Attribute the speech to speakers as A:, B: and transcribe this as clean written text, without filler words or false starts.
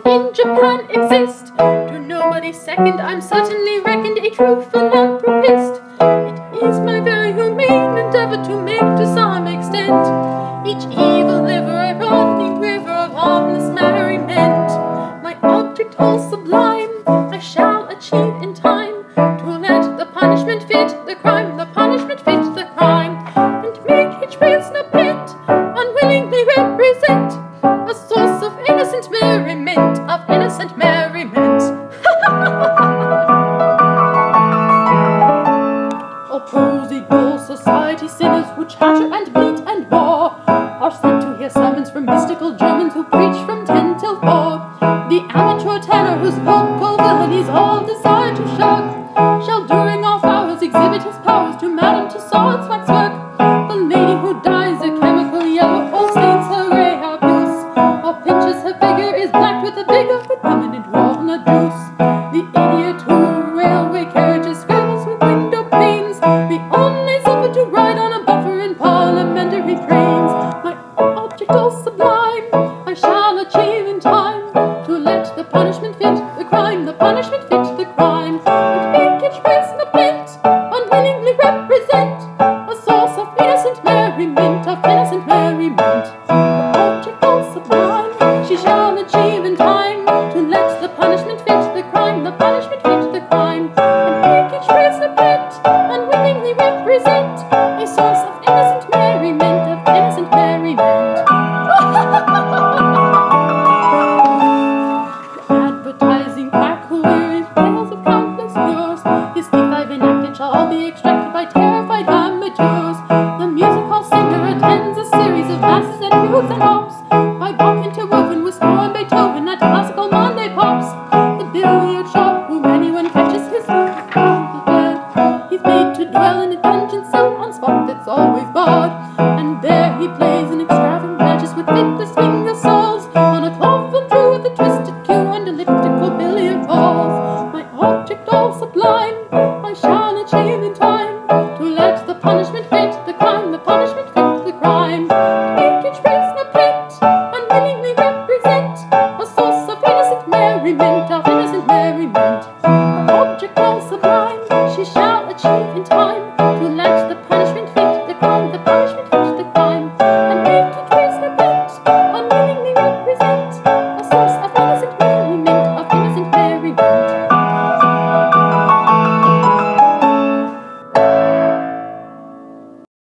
A: in Japan exist. To nobody's second, I'm certainly reckoned a true philanthropist. It is my very humane endeavor to make to some extent each evil liver a broadening river of harmless merriment. My object all sublime I shall achieve in time, to let the punishment fit the crime, the punishment fit the crime, and make each prisoner pit unwillingly represent a source of innocent merriment, of innocent merriment. Opposable society sinners who chatter and beat and war are sent to hear sermons from mystical Germans who preach from 10 till 4. The amateur tenor whose vocal villainies all desire to shirk shall during off hours exhibit his powers to Madame Tussauds waxwork. The lady who dyes a chemical yellow or stains her grey hair puce, or pinches her figure is blacked with a bigger but permanent walnut juice. The idiot who railway carriages scrambles with window panes, we only suffer to ride on a buffer in parliamentary trains. My object all sublime I shall achieve in time, to let the punishment fit the crime, the punishment fit the crime, and make each prisoner pit unwillingly represent a source of innocent merriment, of innocent merriment. The object all sublime she shall achieve in time, to let the punishment fit the crime, the punishment fit the crime, and make each prisoner pit unwillingly represent a source of innocent merriment, of innocent merriment. Advertising quack who wearies tales of countless cures, his teeth I've enacted shall all be extracted by terrified amateurs. The music hall singer attends a series of masses and fugues and hops, by Bach interwoven with Spohr and Beethoven at classical Monday pops. The billiard shop whom anyone catches his feet on the bed, he's made to dwell in a dungeon cell on spot that's always barred, and there he plays in extravagant matches with big